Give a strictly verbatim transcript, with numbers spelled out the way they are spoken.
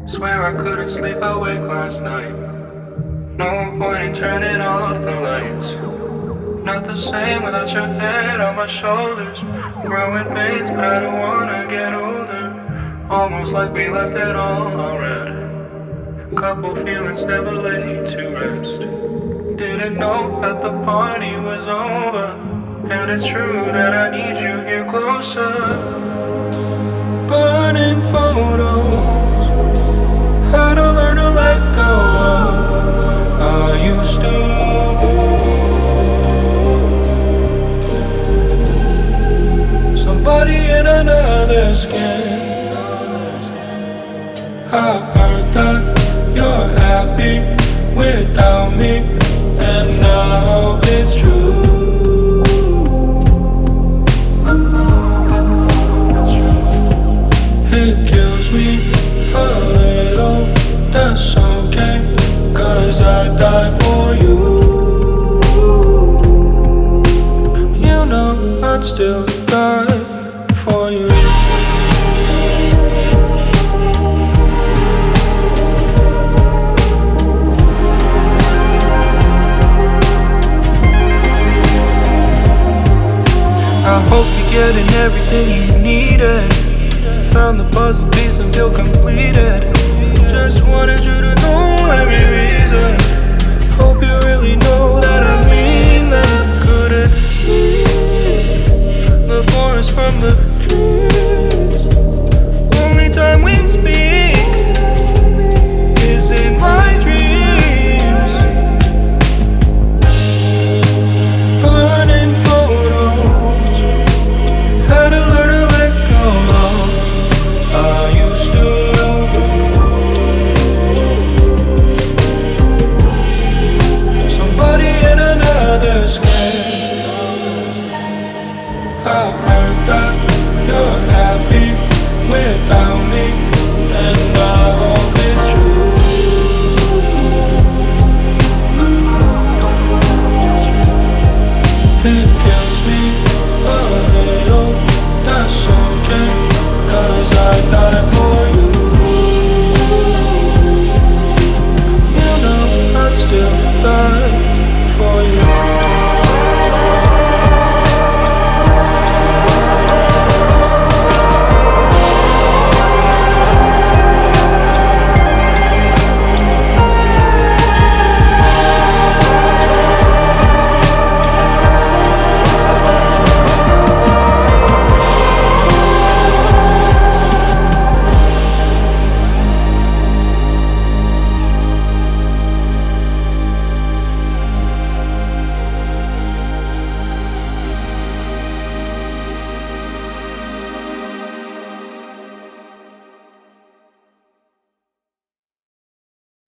Swear I couldn't sleep awake last night. No point in turning off the lights. Not the same without your head on my shoulders. Growing pains, but I don't wanna get older. Almost like we left it all already. Couple feelings never laid to rest. Didn't know that the party was over. And it's true that I need you here closer. Burning photos. How to learn to let go. I used to. Somebody in another skin. I heard that you're happy without me, and I hope it's true. It kills me a little, that's okay, 'cause I die for you. You know I'd still die for you. I hope you're getting everything you needed. Found the puzzle piece and feel completed.